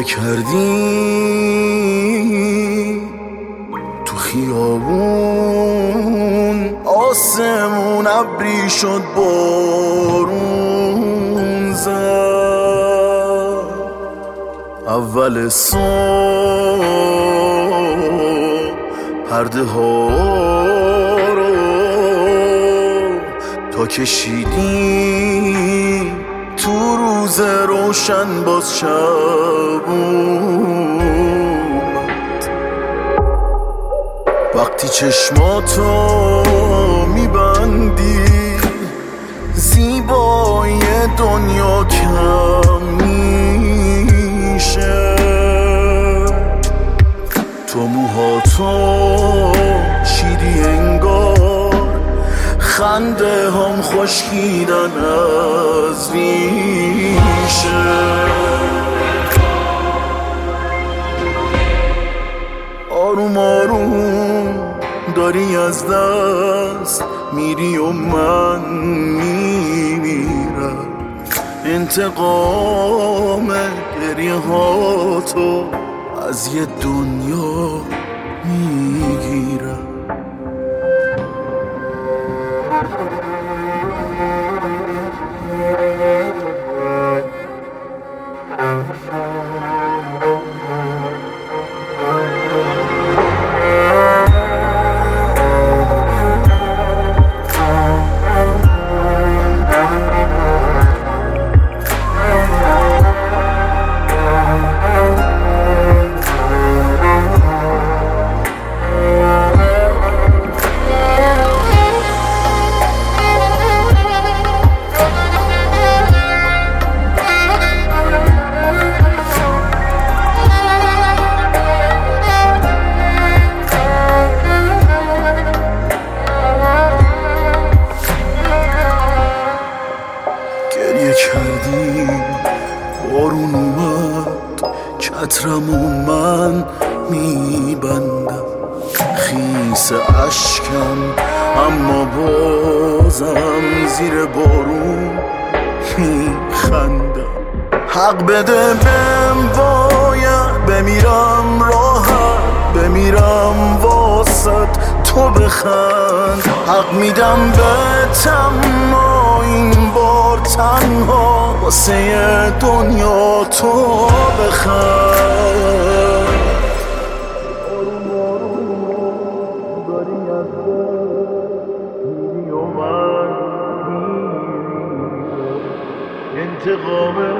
کردی تو خیابون، آسمون ابری شد بارون زد. اول صبح پرده ها رو تا کشیدی تو روز روشن باز شب اومد. وقتی چشماتو میبندی زیبایی دنیا کم میشه. تو موهاتو چیدی انگار خنده هم خشکیدن از ریشه. آروم آروم داری از دست میری و من میمیرم. انتقام گریه هاتو از یه دنیا میگیرم. کردی بارون اومد چترمو من میبندم. خیس اشکم اما بازم زیر بارون میخندم. حق بده بهم باید بمیرم راحت، بمیرم واسط تو بخند. حق میدم بهتم این بار تنها واسه دنیا تو بخند. آروم آروم داری از میری و من میرم. انتقام